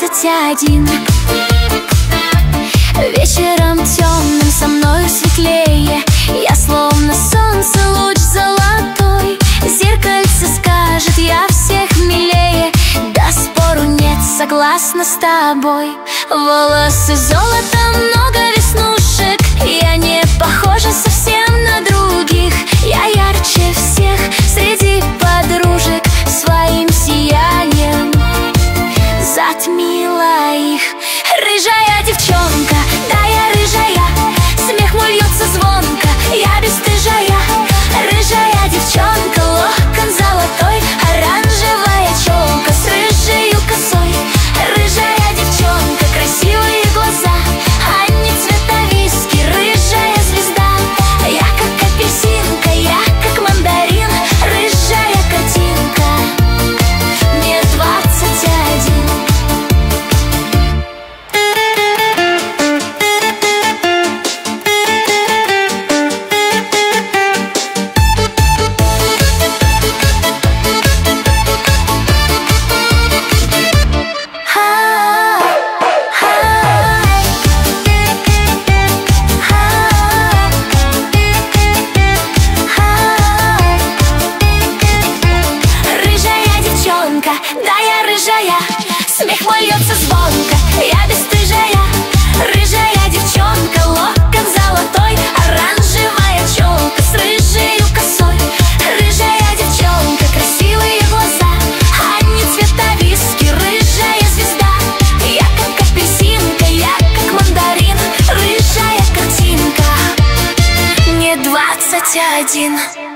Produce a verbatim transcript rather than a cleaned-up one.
двадцать один. Вечером темным со мною светлее, я словно солнце, луч золотой. Зеркальце скажет, я всех милее, да спору нет, согласна с тобой. Волосы золото, много веснушек, я не похожа совсем на других. Я ярче всех среди подружек, своим сиянием затмила их. Рыжая девчонка, да я рыжая, смех мой льется звонко, я бесстыжая. Рыжая девчонка, локон золотой, оранжевая челка с рыжею косой. Рыжая девчонка, красивые глаза, а не цвета виски, рыжая звезда. Я как апельсинка, я как мандарин, рыжая картинка, мне двадцать один. Да я рыжая, смех мой льется звонко, я бесстыжая. Рыжая девчонка, локон золотой, оранжевая челка с рыжею косой. Рыжая девчонка, красивые глаза, а не цвета виски, рыжая звезда. Я как апельсинка, я как мандарин, рыжая картинка, мне двадцать один.